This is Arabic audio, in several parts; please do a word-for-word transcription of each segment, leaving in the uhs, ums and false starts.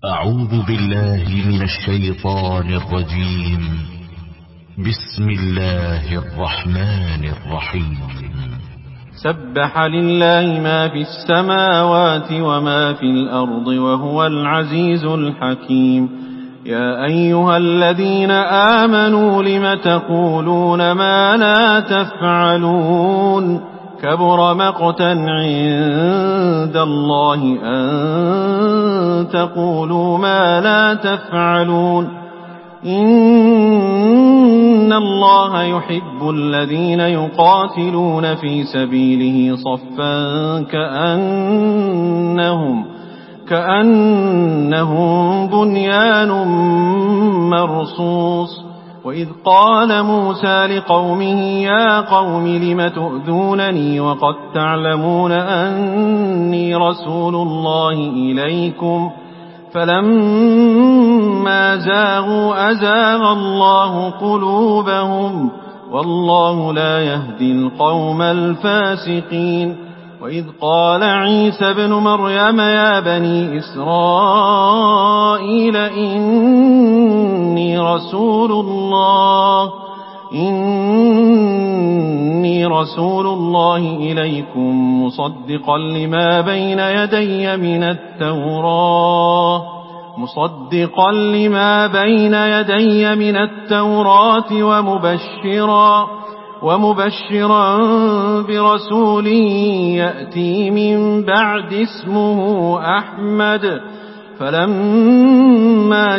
أعوذ بالله من الشيطان الرجيم. بسم الله الرحمن الرحيم. سبح لله ما في السماوات وما في الأرض وهو العزيز الحكيم. يا أيها الذين آمنوا لم تقولون ما لا تفعلون كبر مقتا عند الله أن تقولوا ما لا تفعلون إن الله يحب الذين يقاتلون في سبيله صفا كأنهم كأنهم بنيان مرصوص. وإذ قال موسى لقومه يا قوم لم تؤذونني وقد تعلمون أني رسول الله إليكم فلما زاغوا أزاغ الله قلوبهم والله لا يهدي القوم الفاسقين. وإذ قال عيسى ابن مريم يا بني إسرائيل إني رسول الله إني رسول الله إليكم مصدقا لما بين يدي من التوراة مصدقا لما بين يدي من التوراة ومبشرا ومبشرا برسول يأتي من بعد اسمه أحمد. فلما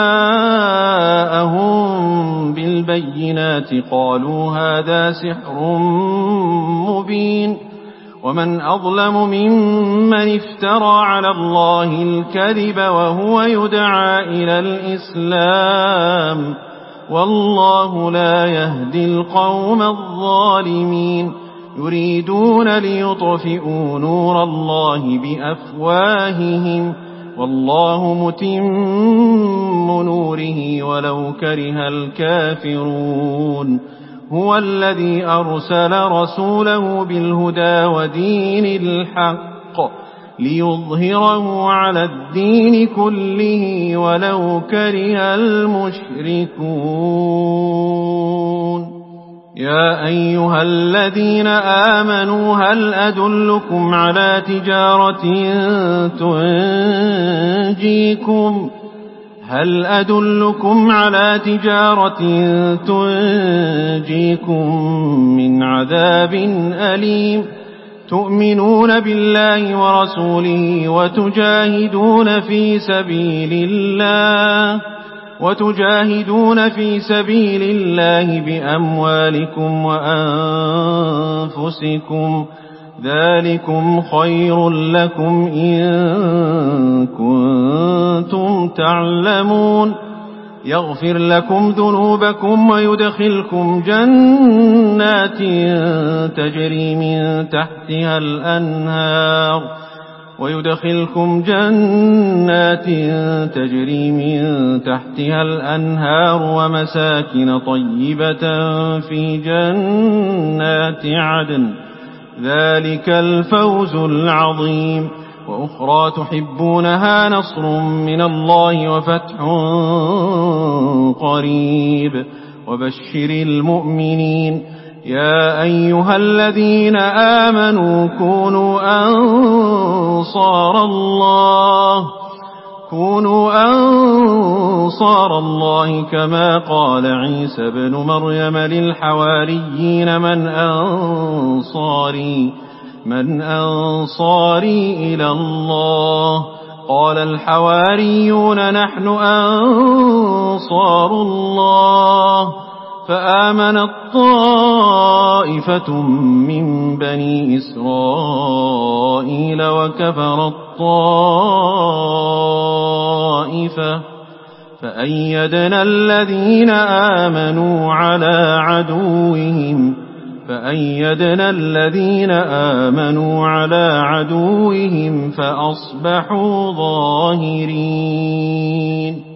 جاءهم بالبينات قالوا هذا سحر مبين. ومن أظلم ممن افترى على الله الكذب وهو يدعى إلى الإسلام والله لا يهدي القوم الظالمين. يريدون ليطفئوا نور الله بأفواههم والله متم نوره ولو كره الكافرون. هو الذي أرسل رسوله بالهدى ودين الحق ليظهره على الدين كله ولو كره المشركون. يا أيها الذين آمنوا هل أدلكم على تجارة تنجيكم هل أدلكم على تجارة تنجيكم من عذاب أليم تؤمنون بالله ورسوله وتجاهدون في سبيل الله وتجاهدون في سبيل الله بأموالكم وأنفسكم ذلكم خير لكم إن كنتم تعلمون. يغفر لكم ذنوبكم ويدخلكم جنات تجري من تحتها الأنهار ويدخلكم جنات تجري من تحتها الأنهار ومساكن طيبة في جنات عدن ذلك الفوز العظيم. وأخرى تحبونها نصر من الله وفتح قريب وبشر المؤمنين. يا أيها الذين آمنوا كونوا أنصار الله كونوا أنصار الله كما قال عيسى ابن مريم للحواريين من أنصاري من أنصاري إلى الله قال الحواريون نحن أنصار الله. فآمنت طائفة من بني إسرائيل وكفرت طائفة فأيدنا الذين آمنوا على عدوهم فأيدنا الذين آمنوا على عدوهم فأصبحوا ظاهرين.